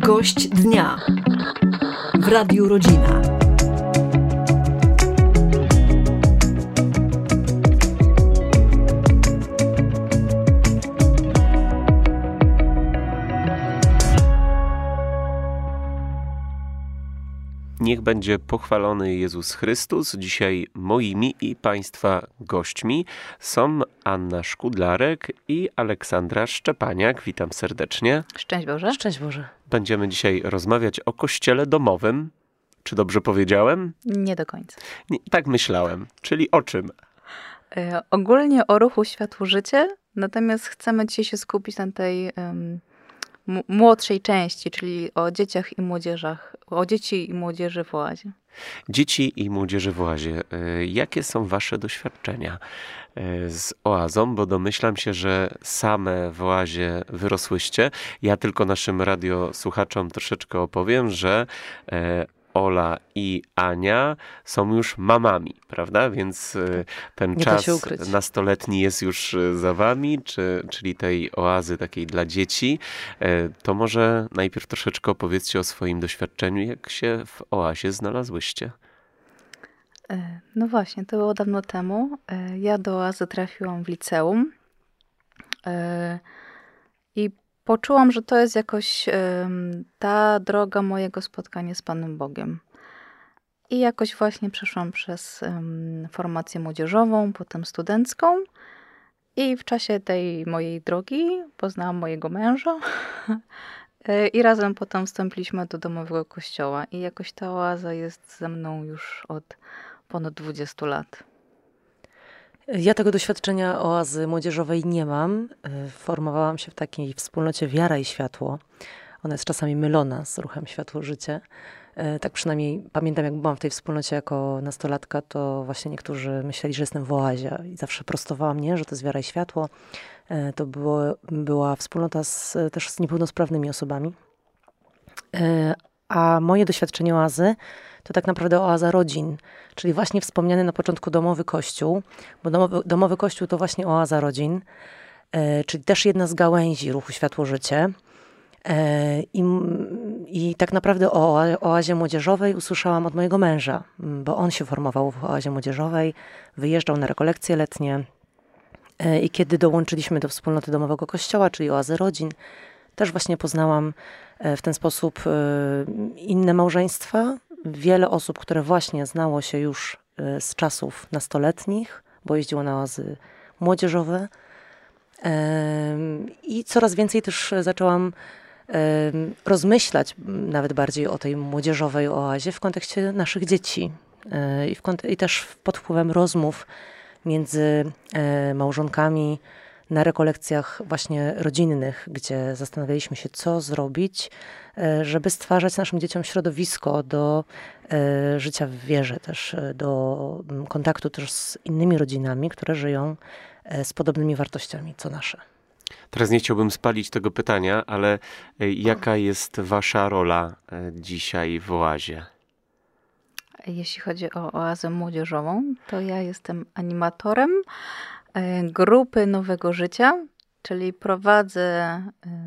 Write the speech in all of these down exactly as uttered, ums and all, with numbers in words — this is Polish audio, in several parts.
Gość dnia w Radiu Rodzina. Niech będzie pochwalony Jezus Chrystus. Dzisiaj moimi i Państwa gośćmi są Anna Szkudlarek i Aleksandra Szczepaniak. Witam serdecznie. Szczęść Boże. Szczęść Boże. Będziemy dzisiaj rozmawiać o kościele domowym. Czy dobrze powiedziałem? Nie do końca. Nie, tak myślałem. Czyli o czym? Y, ogólnie o ruchu Światło Życie, natomiast chcemy dzisiaj się skupić na tej um, m- młodszej części, czyli o dzieciach i młodzieżach, o dzieci i młodzieży w oazie. Dzieci i młodzieży w oazie. Jakie są wasze doświadczenia z oazą? Bo domyślam się, że same w oazie wyrosłyście. Ja tylko naszym radiosłuchaczom troszeczkę opowiem, że Ola i Ania są już mamami, prawda? Więc ten Nie czas nastoletni jest już za wami, czy, czyli tej oazy takiej dla dzieci. To może najpierw troszeczkę opowiedzcie o swoim doświadczeniu, jak się w oazie znalazłyście. No właśnie, to było dawno temu. Ja do oazy trafiłam w liceum i poczułam, że to jest jakoś um, ta droga mojego spotkania z Panem Bogiem. I jakoś właśnie przeszłam przez um, formację młodzieżową, potem studencką. I w czasie tej mojej drogi poznałam mojego męża. I razem potem wstąpiliśmy do domowego kościoła. I jakoś ta oaza jest ze mną już od ponad dwudziestu lat. Ja tego doświadczenia oazy młodzieżowej nie mam. Formowałam się w takiej wspólnocie Wiara i Światło. Ona jest czasami mylona z ruchem Światło Życie. Tak przynajmniej pamiętam, jak byłam w tej wspólnocie jako nastolatka, to właśnie niektórzy myśleli, że jestem w oazie i zawsze prostowała mnie, że to jest Wiara i Światło. To było, była wspólnota z, też z niepełnosprawnymi osobami. A moje doświadczenie oazy to tak naprawdę oaza rodzin, czyli właśnie wspomniany na początku domowy kościół, bo domowy, domowy kościół to właśnie oaza rodzin, e, czyli też jedna z gałęzi ruchu Światło Życie. E, i, I tak naprawdę o oazie młodzieżowej usłyszałam od mojego męża, bo on się formował w oazie młodzieżowej, wyjeżdżał na rekolekcje letnie e, i kiedy dołączyliśmy do wspólnoty domowego kościoła, czyli oazy rodzin, też właśnie poznałam w ten sposób e, inne małżeństwa, wiele osób, które właśnie znało się już z czasów nastoletnich, bo jeździło na oazy młodzieżowe. I coraz więcej też zaczęłam rozmyślać nawet bardziej o tej młodzieżowej oazie w kontekście naszych dzieci. I, w kont- i też pod wpływem rozmów między małżonkami na rekolekcjach właśnie rodzinnych, gdzie zastanawialiśmy się, co zrobić, żeby stwarzać naszym dzieciom środowisko do e, życia w wierze, też do kontaktu też z innymi rodzinami, które żyją e, z podobnymi wartościami co nasze. Teraz nie chciałbym spalić tego pytania, ale jaka jest wasza rola dzisiaj w oazie? Jeśli chodzi o oazę młodzieżową, to ja jestem animatorem grupy Nowego Życia, czyli prowadzę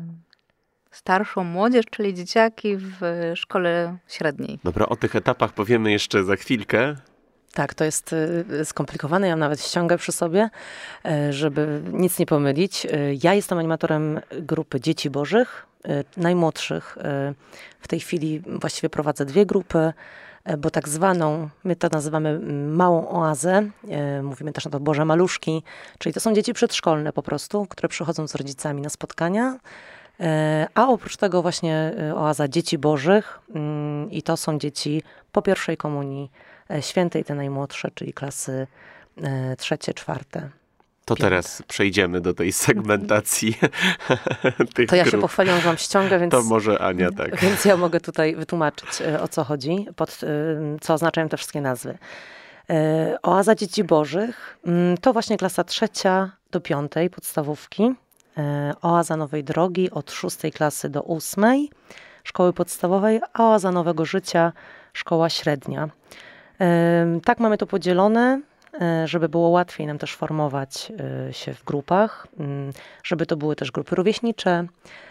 starszą młodzież, czyli dzieciaki w szkole średniej. Dobra, o tych etapach powiemy jeszcze za chwilkę. Tak, to jest skomplikowane. Ja nawet ściągę przy sobie, żeby nic nie pomylić. Ja jestem animatorem grupy Dzieci Bożych, najmłodszych. W tej chwili właściwie prowadzę dwie grupy, bo tak zwaną, my to nazywamy małą oazę, mówimy też na to Boże Maluszki, czyli to są dzieci przedszkolne po prostu, które przychodzą z rodzicami na spotkania, a oprócz tego właśnie oaza Dzieci Bożych i to są dzieci po pierwszej komunii świętej, te najmłodsze, czyli klasy trzecie, czwarte. To teraz przejdziemy do tej segmentacji tych To ja grup. się pochwaliłam, że mam ściągę, więc... To może Ania, tak. Więc ja mogę tutaj wytłumaczyć, o co chodzi, pod, co oznaczają te wszystkie nazwy. Oaza Dzieci Bożych to właśnie klasa trzecia do piątej podstawówki. Oaza Nowej Drogi od szóstej klasy do ósmej szkoły podstawowej, a oaza Nowego Życia szkoła średnia. Tak mamy to podzielone, żeby było łatwiej nam też formować się w grupach, żeby to były też grupy rówieśnicze,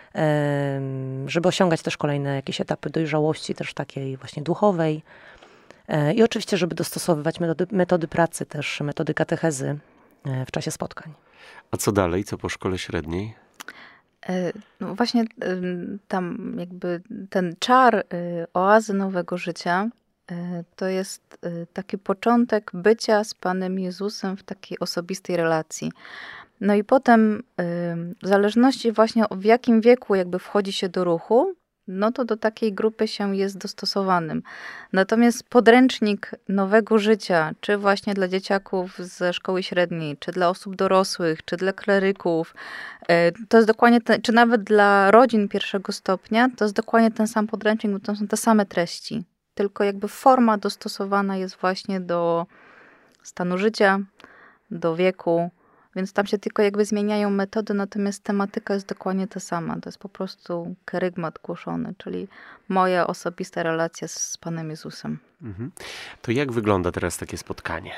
żeby osiągać też kolejne jakieś etapy dojrzałości, też takiej właśnie duchowej. I oczywiście, żeby dostosowywać metody, metody pracy, też metody katechezy w czasie spotkań. A co dalej? Co po szkole średniej? No właśnie tam jakby ten czar oazy nowego życia to jest taki początek bycia z Panem Jezusem w takiej osobistej relacji. No i potem w zależności właśnie w jakim wieku jakby wchodzi się do ruchu, no to do takiej grupy się jest dostosowanym. Natomiast podręcznik nowego życia, czy właśnie dla dzieciaków ze szkoły średniej, czy dla osób dorosłych, czy dla kleryków, to jest dokładnie, ten, czy nawet dla rodzin pierwszego stopnia, to jest dokładnie ten sam podręcznik, bo to są te same treści. Tylko jakby forma dostosowana jest właśnie do stanu życia, do wieku, więc tam się tylko jakby zmieniają metody, natomiast tematyka jest dokładnie ta sama. To jest po prostu kerygmat głoszony, czyli moja osobista relacja z Panem Jezusem. Mhm. To jak wygląda teraz takie spotkanie?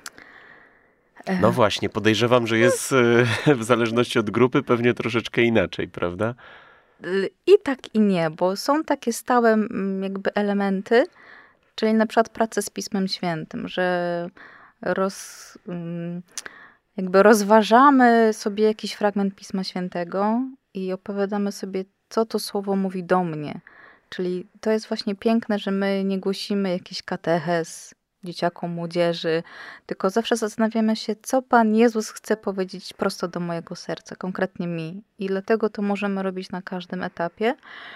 No właśnie, podejrzewam, że jest w zależności od grupy pewnie troszeczkę inaczej, prawda? I tak i nie, bo są takie stałe jakby elementy, czyli na przykład praca z Pismem Świętym, że roz... jakby rozważamy sobie jakiś fragment Pisma Świętego i opowiadamy sobie, co to słowo mówi do mnie. Czyli to jest właśnie piękne, że my nie głosimy jakiś katechez dzieciakom, młodzieży, tylko zawsze zastanawiamy się, co Pan Jezus chce powiedzieć prosto do mojego serca, konkretnie mi. I dlatego to możemy robić na każdym etapie.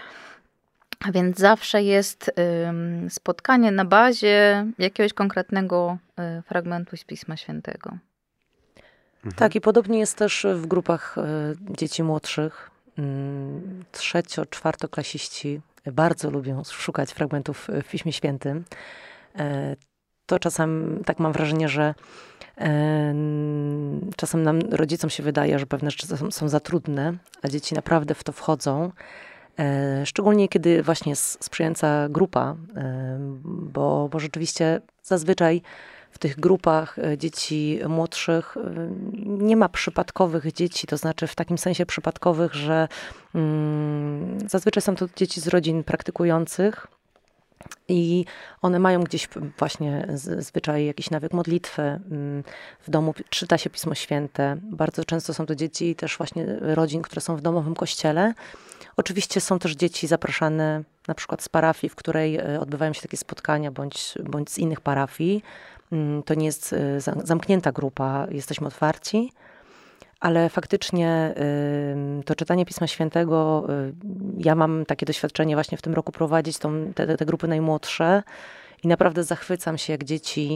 A więc zawsze jest ym, spotkanie na bazie jakiegoś konkretnego y, fragmentu z Pisma Świętego. Mhm. Tak, i podobnie jest też w grupach y, dzieci młodszych. Y, trzecio, czwartoklasiści bardzo lubią szukać fragmentów w Piśmie Świętym. Y, to czasem, tak mam wrażenie, że y, czasem nam, rodzicom się wydaje, że pewne rzeczy są, są za trudne, a dzieci naprawdę w to wchodzą. Y, szczególnie kiedy właśnie jest sprzyjająca grupa, y, bo, bo rzeczywiście zazwyczaj w tych grupach dzieci młodszych nie ma przypadkowych dzieci, to znaczy w takim sensie przypadkowych, że mm, zazwyczaj są to dzieci z rodzin praktykujących i one mają gdzieś właśnie zwyczaj, jakiś nawyk modlitwy. W domu czyta się Pismo Święte. Bardzo często są to dzieci też właśnie rodzin, które są w domowym kościele. Oczywiście są też dzieci zapraszane na przykład z parafii, w której odbywają się takie spotkania, bądź, bądź z innych parafii. To nie jest zamknięta grupa, jesteśmy otwarci, ale faktycznie to czytanie Pisma Świętego, ja mam takie doświadczenie właśnie w tym roku prowadzić tą, te, te grupy najmłodsze i naprawdę zachwycam się, jak dzieci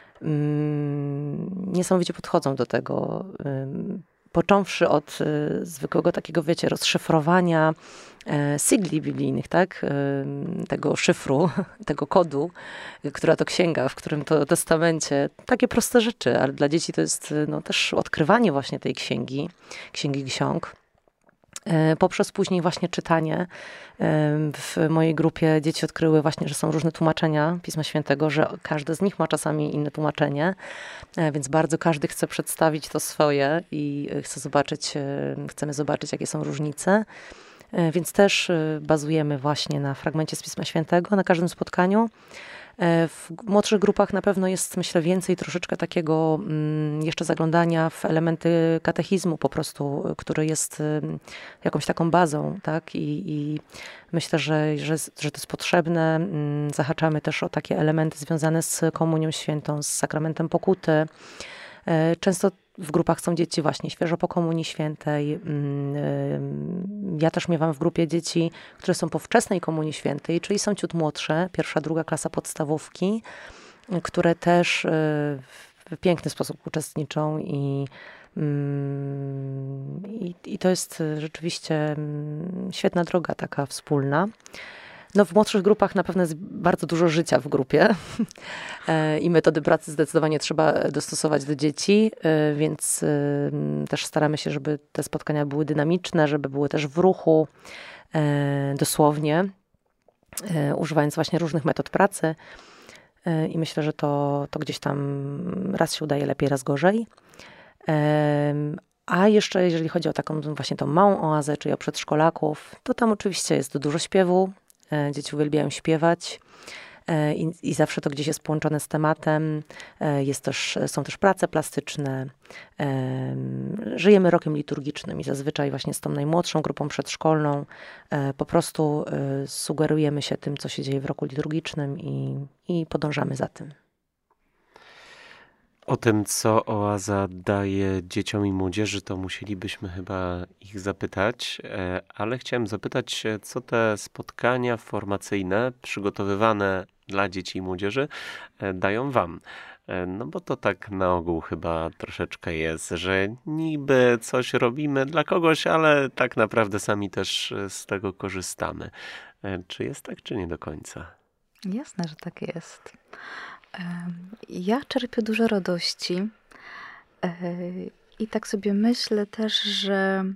niesamowicie podchodzą do tego. Począwszy od y, zwykłego takiego, wiecie, rozszyfrowania y, sygli biblijnych, tak? Y, tego szyfru, tego kodu, y, która to księga, w którym to testamencie. Takie proste rzeczy, ale dla dzieci to jest no, też odkrywanie właśnie tej księgi, księgi ksiąg. Y, poprzez później właśnie czytanie. Y, w mojej grupie dzieci odkryły właśnie, że są różne tłumaczenia Pisma Świętego, że każde z nich ma czasami inne tłumaczenie, y, więc bardzo każdy chce przedstawić to swoje i chce zobaczyć, y, chcemy zobaczyć, jakie są różnice. Y, więc też y, bazujemy właśnie na fragmencie z Pisma Świętego na każdym spotkaniu. W młodszych grupach na pewno jest, myślę, więcej troszeczkę takiego jeszcze zaglądania w elementy katechizmu po prostu, który jest jakąś taką bazą, tak? I, i myślę, że, że, że to jest potrzebne. Zahaczamy też o takie elementy związane z Komunią Świętą, z sakramentem pokuty. Często w grupach są dzieci właśnie świeżo po Komunii Świętej. Ja też miewam w grupie dzieci, które są po wczesnej Komunii Świętej, czyli są ciut młodsze, pierwsza, druga klasa podstawówki, które też w piękny sposób uczestniczą i, i, i to jest rzeczywiście świetna droga taka wspólna. No w młodszych grupach na pewno jest bardzo dużo życia w grupie i metody pracy zdecydowanie trzeba dostosować do dzieci, więc też staramy się, żeby te spotkania były dynamiczne, żeby były też w ruchu, dosłownie, używając właśnie różnych metod pracy i myślę, że to, to gdzieś tam raz się udaje lepiej, raz gorzej. A jeszcze jeżeli chodzi o taką właśnie tą małą oazę, czyli o przedszkolaków, to tam oczywiście jest dużo śpiewu. Dzieci uwielbiają śpiewać. I, I zawsze to gdzieś jest połączone z tematem. Jest też, są też prace plastyczne. Żyjemy rokiem liturgicznym i zazwyczaj właśnie z tą najmłodszą grupą przedszkolną po prostu sugerujemy się tym, co się dzieje w roku liturgicznym i, i podążamy za tym. O tym, co Oaza daje dzieciom i młodzieży, to musielibyśmy chyba ich zapytać, ale chciałem zapytać się, co te spotkania formacyjne przygotowywane dla dzieci i młodzieży dają wam. No bo to tak na ogół chyba troszeczkę jest, że niby coś robimy dla kogoś, ale tak naprawdę sami też z tego korzystamy. Czy jest tak, czy nie do końca? Jasne, że tak jest. Ja czerpię dużo radości i tak sobie myślę też, że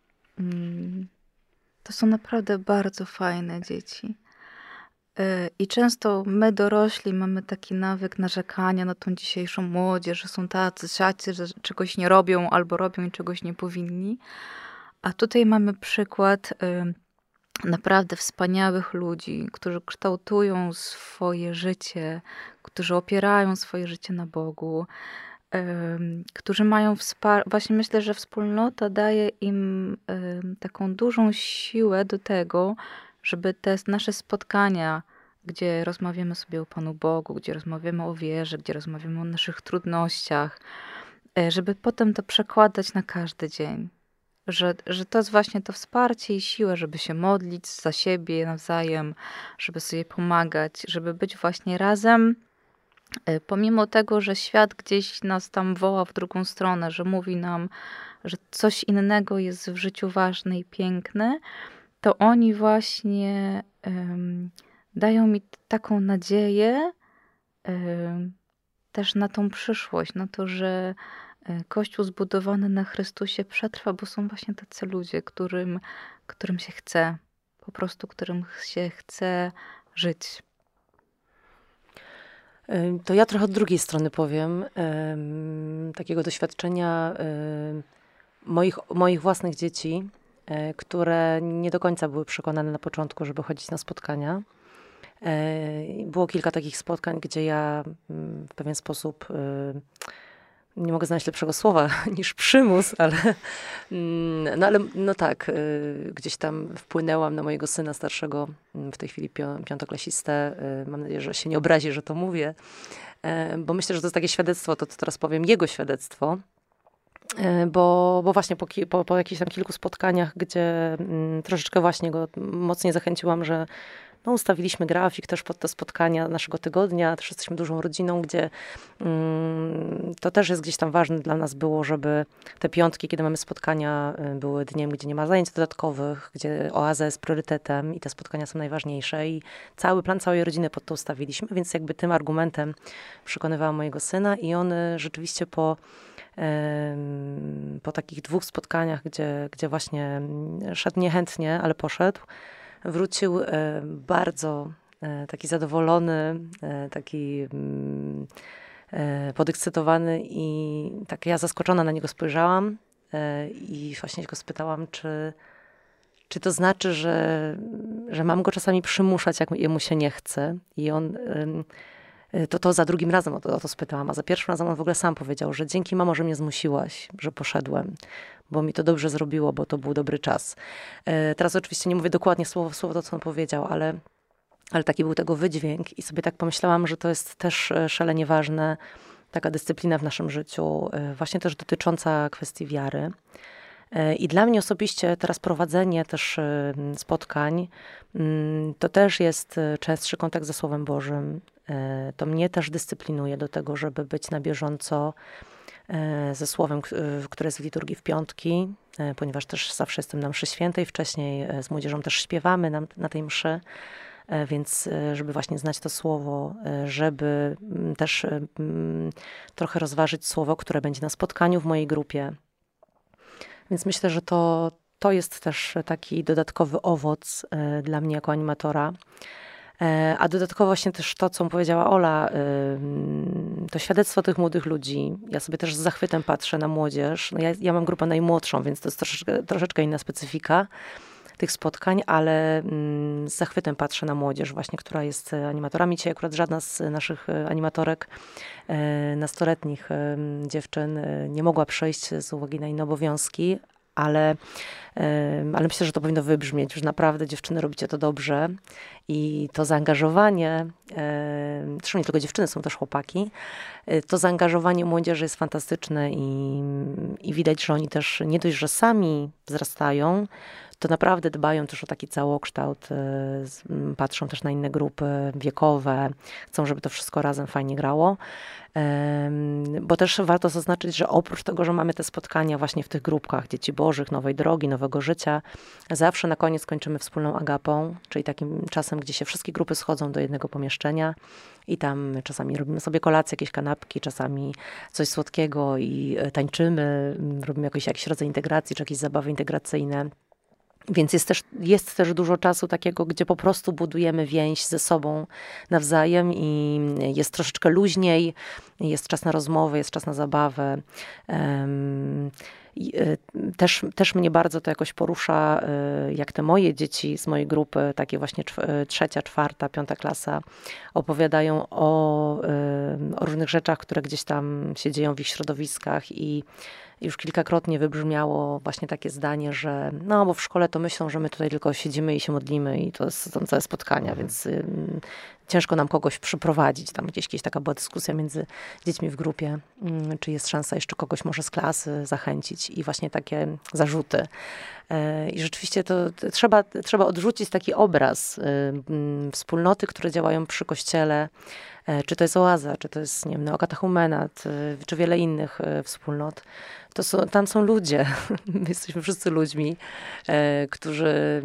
to są naprawdę bardzo fajne dzieci. I często my dorośli mamy taki nawyk narzekania na tą dzisiejszą młodzież, że są tacy, siacy, że czegoś nie robią albo robią i czegoś nie powinni. A tutaj mamy przykład naprawdę wspaniałych ludzi, którzy kształtują swoje życie, którzy opierają swoje życie na Bogu, um, którzy mają wsparcie. Właśnie myślę, że wspólnota daje im um, taką dużą siłę do tego, żeby te nasze spotkania, gdzie rozmawiamy sobie o Panu Bogu, gdzie rozmawiamy o wierze, gdzie rozmawiamy o naszych trudnościach, żeby potem to przekładać na każdy dzień. Że, że to jest właśnie to wsparcie i siła, żeby się modlić za siebie nawzajem, żeby sobie pomagać, żeby być właśnie razem, pomimo tego, że świat gdzieś nas tam woła w drugą stronę, że mówi nam, że coś innego jest w życiu ważne i piękne, to oni właśnie um, dają mi taką nadzieję um, też na tą przyszłość, na to, że Kościół zbudowany na Chrystusie przetrwa, bo są właśnie tacy ludzie, którym, którym się chce, po prostu którym się chce żyć. To ja trochę od drugiej strony powiem, takiego doświadczenia moich, moich własnych dzieci, które nie do końca były przekonane na początku, żeby chodzić na spotkania. Było kilka takich spotkań, gdzie ja w pewien sposób, nie mogę znaleźć lepszego słowa niż przymus, ale no, ale, no tak, gdzieś tam wpłynęłam na mojego syna starszego, w tej chwili piątoklasistę. Mam nadzieję, że się nie obrazi, że to mówię, bo myślę, że to jest takie świadectwo, to, to teraz powiem, jego świadectwo, bo, bo właśnie po, po, po jakichś tam kilku spotkaniach, gdzie troszeczkę właśnie go mocniej zachęciłam, że no, ustawiliśmy grafik też pod te spotkania naszego tygodnia, też jesteśmy dużą rodziną, gdzie mm, to też jest gdzieś tam ważne dla nas było, żeby te piątki, kiedy mamy spotkania, były dniem, gdzie nie ma zajęć dodatkowych, gdzie oaza jest priorytetem i te spotkania są najważniejsze i cały plan całej rodziny pod to ustawiliśmy, więc jakby tym argumentem przekonywałam mojego syna i on rzeczywiście po po takich dwóch spotkaniach, gdzie, gdzie właśnie szedł niechętnie, ale poszedł, wrócił bardzo taki zadowolony, taki podekscytowany i tak ja zaskoczona na niego spojrzałam i właśnie go spytałam, czy, czy to znaczy, że, że mam go czasami przymuszać, jak jemu się nie chce. I on to, to za drugim razem o to, o to spytałam, a za pierwszym razem on w ogóle sam powiedział, że dzięki mamo, że mnie zmusiłaś, że poszedłem, bo mi to dobrze zrobiło, bo to był dobry czas. E, teraz oczywiście nie mówię dokładnie słowo w słowo to, co on powiedział, ale, ale taki był tego wydźwięk i sobie tak pomyślałam, że to jest też szalenie ważne, taka dyscyplina w naszym życiu, e, właśnie też dotycząca kwestii wiary. I dla mnie osobiście teraz prowadzenie też spotkań to też jest częstszy kontakt ze Słowem Bożym. To mnie też dyscyplinuje do tego, żeby być na bieżąco ze Słowem, które jest w liturgii w piątki, ponieważ też zawsze jestem na mszy świętej, wcześniej z młodzieżą też śpiewamy na, na tej mszy, więc żeby właśnie znać to słowo, żeby też trochę rozważyć słowo, które będzie na spotkaniu w mojej grupie. Więc myślę, że to, to jest też taki dodatkowy owoc y, dla mnie jako animatora. A dodatkowo właśnie też to, co powiedziała Ola, to świadectwo tych młodych ludzi. Ja sobie też z zachwytem patrzę na młodzież. No ja, ja mam grupę najmłodszą, więc to jest troszeczkę, troszeczkę inna specyfika tych spotkań, ale z zachwytem patrzę na młodzież właśnie, która jest animatorami. Dzisiaj akurat żadna z naszych animatorek, nastoletnich dziewczyn nie mogła przyjść z uwagi na inne obowiązki, ale, ale myślę, że to powinno wybrzmieć, że naprawdę dziewczyny robicie to dobrze i to zaangażowanie, zresztą nie tylko dziewczyny, są też chłopaki, to zaangażowanie młodzieży jest fantastyczne i, i widać, że oni też nie dość, że sami wzrastają, to naprawdę dbają też o taki całokształt, patrzą też na inne grupy wiekowe, chcą, żeby to wszystko razem fajnie grało. Bo też warto zaznaczyć, że oprócz tego, że mamy te spotkania właśnie w tych grupkach Dzieci Bożych, Nowej Drogi, Nowego Życia, zawsze na koniec kończymy wspólną agapą, czyli takim czasem, gdzie się wszystkie grupy schodzą do jednego pomieszczenia i tam czasami robimy sobie kolację, jakieś kanapki, czasami coś słodkiego i tańczymy, robimy jakiś, jakiś rodzaj integracji, czy jakieś zabawy integracyjne. Więc jest też, jest też dużo czasu takiego, gdzie po prostu budujemy więź ze sobą nawzajem i jest troszeczkę luźniej, jest czas na rozmowę, jest czas na zabawę. Um, Też, też mnie bardzo to jakoś porusza, jak te moje dzieci z mojej grupy, takie właśnie trzecia, czwarta, piąta klasa, opowiadają o, o różnych rzeczach, które gdzieś tam się dzieją w ich środowiskach i już kilkakrotnie wybrzmiało właśnie takie zdanie, że no bo w szkole to myślą, że my tutaj tylko siedzimy i się modlimy i to są całe spotkania, więc y, ciężko nam kogoś przyprowadzić. Tam gdzieś, gdzieś taka była dyskusja między dziećmi w grupie, y, czy jest szansa jeszcze kogoś może z klasy zachęcić i właśnie takie zarzuty. Y, I rzeczywiście to, to trzeba, trzeba odrzucić taki obraz y, y, wspólnoty, które działają przy kościele, czy to jest Oaza, czy to jest, nie wiem, Neokatechumenat, czy wiele innych wspólnot. To są, tam są ludzie, my jesteśmy wszyscy ludźmi, e, którzy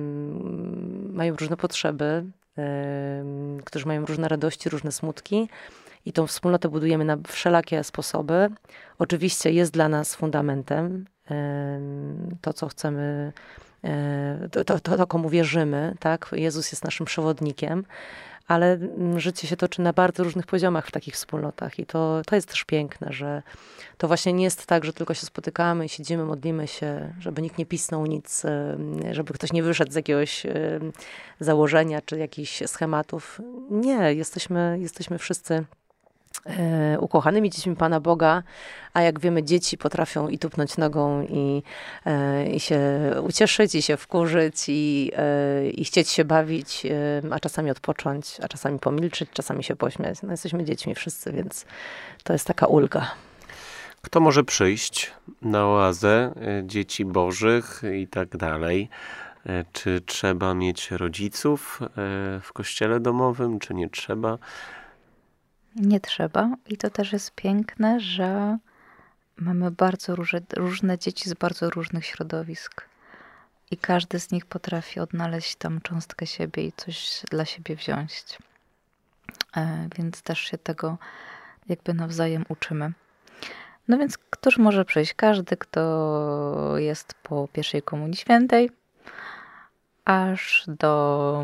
mm, mają różne potrzeby, e, którzy mają różne radości, różne smutki i tą wspólnotę budujemy na wszelakie sposoby. Oczywiście jest dla nas fundamentem e, to, co chcemy, e, to, to, to, komu wierzymy, tak? Jezus jest naszym przewodnikiem, ale życie się toczy na bardzo różnych poziomach w takich wspólnotach i to, to jest też piękne, że to właśnie nie jest tak, że tylko się spotykamy i siedzimy, modlimy się, żeby nikt nie pisnął nic, żeby ktoś nie wyszedł z jakiegoś założenia czy jakichś schematów. Nie, jesteśmy, jesteśmy wszyscy e, ukochanymi dziećmi Pana Boga, a jak wiemy, dzieci potrafią i tupnąć nogą i, e, i się ucieszyć, i się wkurzyć, i, e, i chcieć się bawić, e, a czasami odpocząć, a czasami pomilczyć, czasami się pośmiać. No, jesteśmy dziećmi wszyscy, więc to jest taka ulga. Kto może przyjść na oazę dzieci bożych i tak dalej? Czy trzeba mieć rodziców w kościele domowym, czy nie trzeba? Nie trzeba. I to też jest piękne, że mamy bardzo różne, różne dzieci z bardzo różnych środowisk. I każdy z nich potrafi odnaleźć tam cząstkę siebie i coś dla siebie wziąć. E, więc też się tego jakby nawzajem uczymy. No więc któż może przyjść? Każdy, kto jest po pierwszej Komunii Świętej, aż do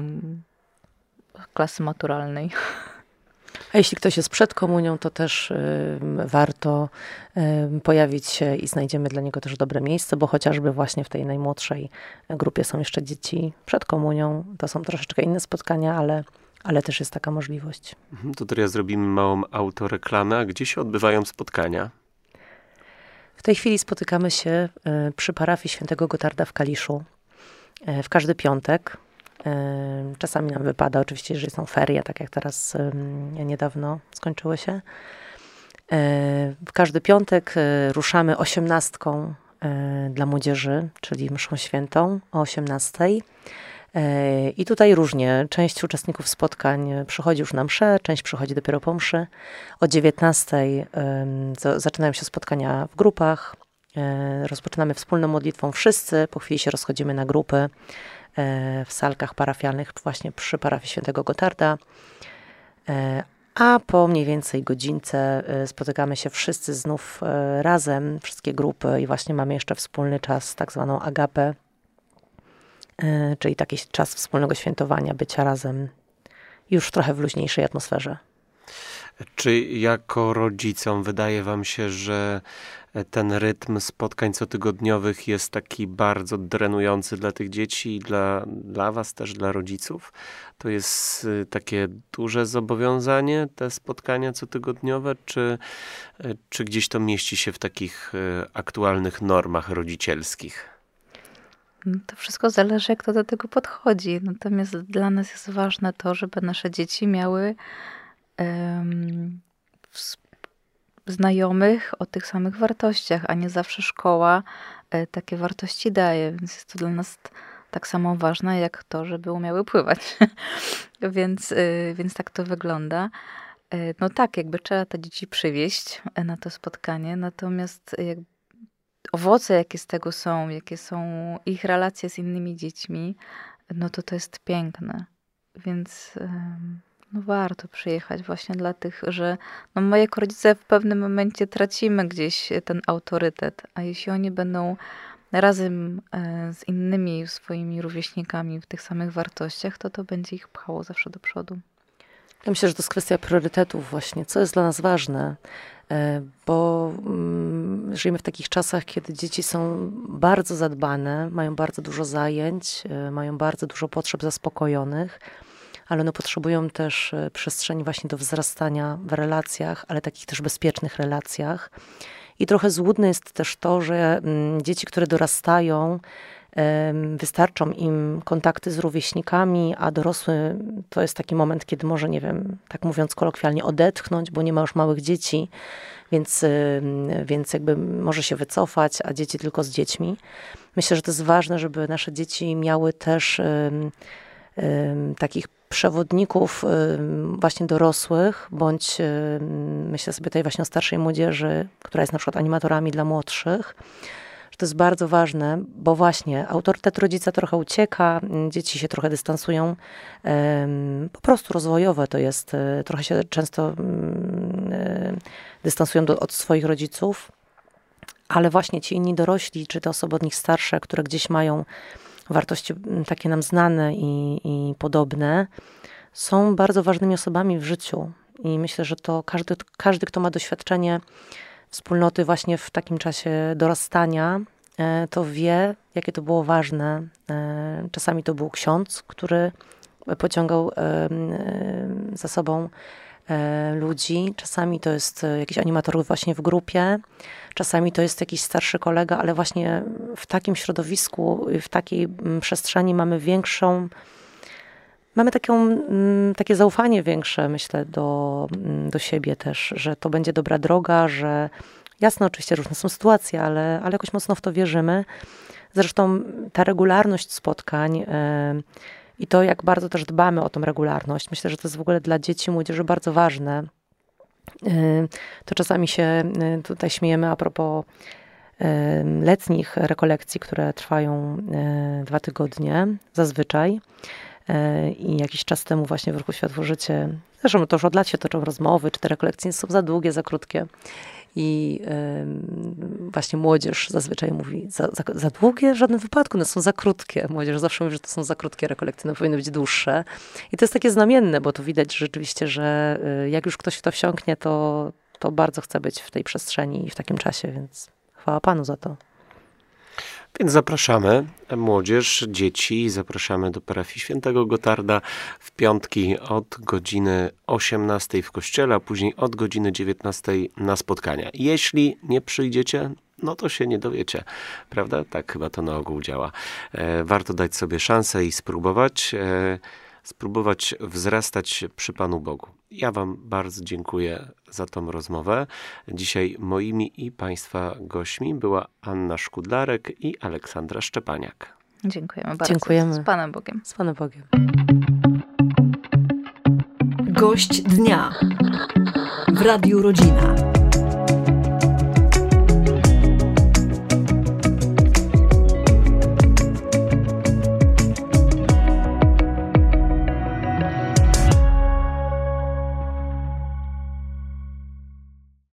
klasy maturalnej. A jeśli ktoś jest przed komunią, to też y, warto y, pojawić się i znajdziemy dla niego też dobre miejsce, bo chociażby właśnie w tej najmłodszej grupie są jeszcze dzieci przed komunią. To są troszeczkę inne spotkania, ale, ale też jest taka możliwość. To teraz zrobimy małą autoreklamę. A gdzie się odbywają spotkania? W tej chwili spotykamy się y, przy parafii Świętego Gotarda w Kaliszu y, w każdy piątek. Czasami nam wypada, oczywiście, jeżeli są ferie, tak jak teraz niedawno skończyły się. W każdy piątek ruszamy osiemnastką dla młodzieży, czyli mszą świętą o osiemnastej. I tutaj różnie. Część uczestników spotkań przychodzi już na mszę, część przychodzi dopiero po mszy. O dziewiętnastej zaczynają się spotkania w grupach. Rozpoczynamy wspólną modlitwą wszyscy, po chwili się rozchodzimy na grupy w salkach parafialnych właśnie przy parafii Świętego Gotarda, a po mniej więcej godzince spotykamy się wszyscy znów razem, wszystkie grupy i właśnie mamy jeszcze wspólny czas, tak zwaną agapę, czyli taki czas wspólnego świętowania, bycia razem już trochę w luźniejszej atmosferze. Czy jako rodzicom wydaje wam się, że ten rytm spotkań cotygodniowych jest taki bardzo drenujący dla tych dzieci i dla, dla was też, dla rodziców? To jest takie duże zobowiązanie, te spotkania cotygodniowe, czy, czy gdzieś to mieści się w takich aktualnych normach rodzicielskich? No to wszystko zależy, jak to do tego podchodzi. Natomiast dla nas jest ważne to, żeby nasze dzieci miały um, znajomych o tych samych wartościach, a nie zawsze szkoła e, takie wartości daje. Więc jest to dla nas tak samo ważne, jak to, żeby umiały pływać. więc, y, więc tak to wygląda. E, no tak, jakby trzeba te dzieci przywieźć na to spotkanie, natomiast jakby owoce, jakie z tego są, jakie są ich relacje z innymi dziećmi, no to to jest piękne. Więc no warto przyjechać właśnie dla tych, że no my jako rodzice w pewnym momencie tracimy gdzieś ten autorytet, a jeśli oni będą razem z innymi swoimi rówieśnikami w tych samych wartościach, to to będzie ich pchało zawsze do przodu. Ja myślę, że to jest kwestia priorytetów właśnie, co jest dla nas ważne, bo żyjemy w takich czasach, kiedy dzieci są bardzo zadbane, mają bardzo dużo zajęć, mają bardzo dużo potrzeb zaspokojonych, ale one potrzebują też przestrzeni właśnie do wzrastania w relacjach, ale takich też bezpiecznych relacjach. I trochę złudne jest też to, że dzieci, które dorastają, wystarczą im kontakty z rówieśnikami, a dorosły to jest taki moment, kiedy może, nie wiem, tak mówiąc kolokwialnie, odetchnąć, bo nie ma już małych dzieci, więc, więc jakby może się wycofać, a dzieci tylko z dziećmi. Myślę, że to jest ważne, żeby nasze dzieci miały też um, um, takich przewodników um, właśnie dorosłych, bądź um, myślę sobie tutaj właśnie o starszej młodzieży, która jest na przykład animatorami dla młodszych. To jest bardzo ważne, bo właśnie autorytet rodzica trochę ucieka, dzieci się trochę dystansują, po prostu rozwojowe to jest, trochę się często dystansują do, od swoich rodziców, ale właśnie ci inni dorośli, czy te osoby od nich starsze, które gdzieś mają wartości takie nam znane i, i podobne, są bardzo ważnymi osobami w życiu i myślę, że to każdy, każdy, kto ma doświadczenie wspólnoty właśnie w takim czasie dorastania, to wie, jakie to było ważne. Czasami to był ksiądz, który pociągał za sobą ludzi. Czasami to jest jakiś animator właśnie w grupie. Czasami to jest jakiś starszy kolega, ale właśnie w takim środowisku, w takiej przestrzeni mamy większą, mamy taką, takie zaufanie większe, myślę, do, do siebie też, że to będzie dobra droga, że jasne, oczywiście różne są sytuacje, ale, ale jakoś mocno w to wierzymy. Zresztą ta regularność spotkań yy, i to, jak bardzo też dbamy o tą regularność, myślę, że to jest w ogóle dla dzieci i młodzieży bardzo ważne. Yy, to czasami się yy, tutaj śmiejemy a propos yy, letnich rekolekcji, które trwają yy, dwa tygodnie zazwyczaj. I jakiś czas temu właśnie w Ruchu Światło-Życie, zresztą to już od lat się toczą rozmowy, czy te rekolekcje są za długie, za krótkie. I y, właśnie młodzież zazwyczaj mówi, za, za, za długie w żadnym wypadku, one są za krótkie. Młodzież zawsze mówi, że to są za krótkie rekolekcje, one powinny być dłuższe. I to jest takie znamienne, bo to widać rzeczywiście, że y, jak już ktoś w to wsiąknie, to, to bardzo chce być w tej przestrzeni i w takim czasie, więc chwała Panu za to. Więc zapraszamy młodzież, dzieci, zapraszamy do parafii Świętego Gotarda w piątki od godziny osiemnastej w kościele, a później od godziny dziewiętnastej na spotkania. Jeśli nie przyjdziecie, no to się nie dowiecie, prawda? Tak chyba to na ogół działa. E, warto dać sobie szansę i spróbować, e, spróbować wzrastać przy Panu Bogu. Ja wam bardzo dziękuję za tą rozmowę. Dzisiaj moimi i państwa gośćmi była Anna Szkudlarek i Aleksandra Szczepaniak. Dziękujemy bardzo. Dziękujemy. Z Panem Bogiem. Z Panem Bogiem. Gość dnia w Radiu Rodzina.